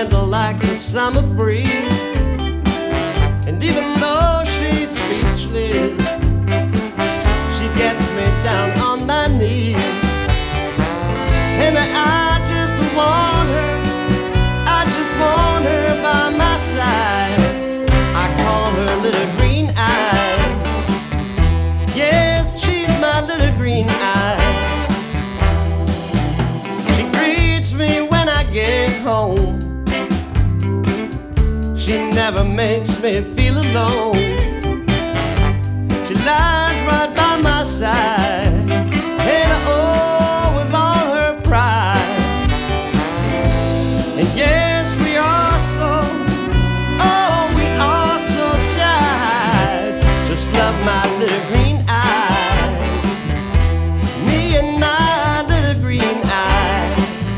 gentle like the summer breeze. And even though she's speechless, she gets me down on my knees. And I just want her, I just want her by my side. I call her Little Green Eye. Yes, she's my little green eye. She greets me when I get home. She never makes me feel alone. She lies right by my side, and oh, with all her pride. And yes, we are so, oh, we are so tied. Just love my little green eye, me and my little green eye.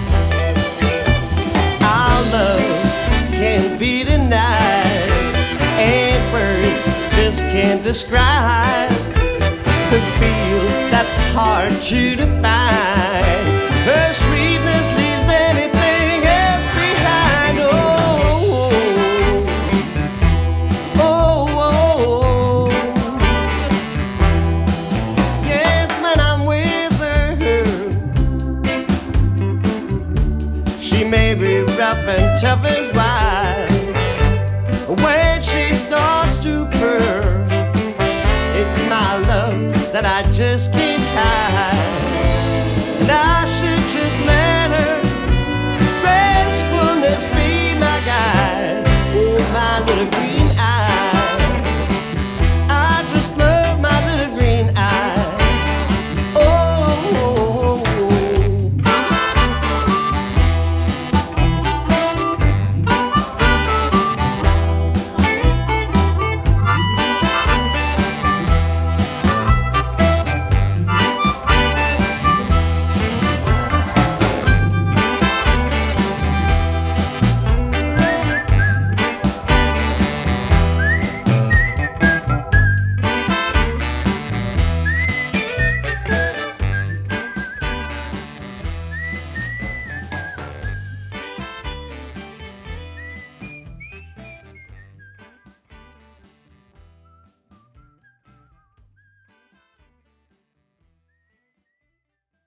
Our love can't be denied, and words just can't describe the feel that's hard to define. Her sweetness leaves anything else behind. Oh, oh, oh, oh. Yes, when I'm with her, she may be rough and tough and wild. When she starts to purr, it's my love that I just can't hide.